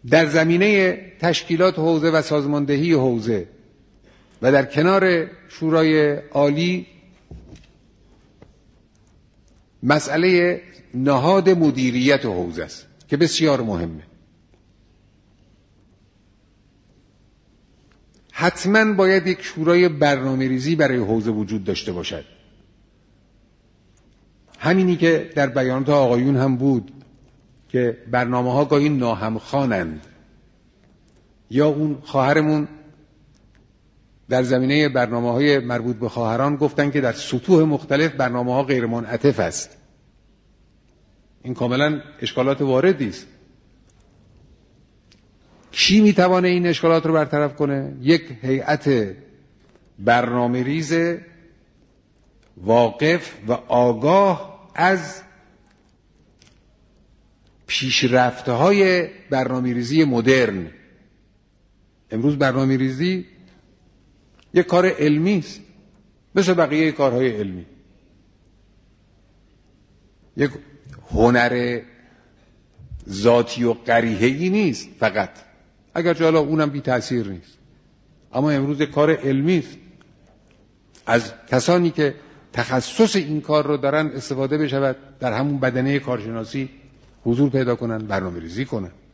در زمینه تشکیلات حوزه و سازماندهی حوزه و در کنار شورای عالی مسئله نهاد مدیریت حوزه است که بسیار مهمه. حتما باید یک شورای برنامه‌ریزی برای حوزه وجود داشته باشد. همینی که در بیانات آقایون هم بود که برنامه‌ها گاهی ناهمخوانند، یا اون خواهرمون در زمینه برنامه‌های مربوط به خواهران گفتن که در سطوح مختلف برنامه‌ها غیر منعطف است. این کاملا اشکالات واردی است. کی میتوانه این اشکالات رو برطرف کنه؟ یک هیئت برنامه‌ریز واقف و آگاه از پیشرفت‌های برنامه‌ریزی مدرن. امروز برنامه‌ریزی یک کار علمی است، مثل بقیه کارهای علمی. یک هنر ذاتی و قریحه‌ای نیست فقط، اگرچه حالا اونم بی تأثیر نیست، اما امروز کار علمی است. از کسانی که تخصص این کار رو دارن استفاده بشود، در همون بدنه کارشناسی حضور پیدا کنن، برنامه‌ریزی کنن.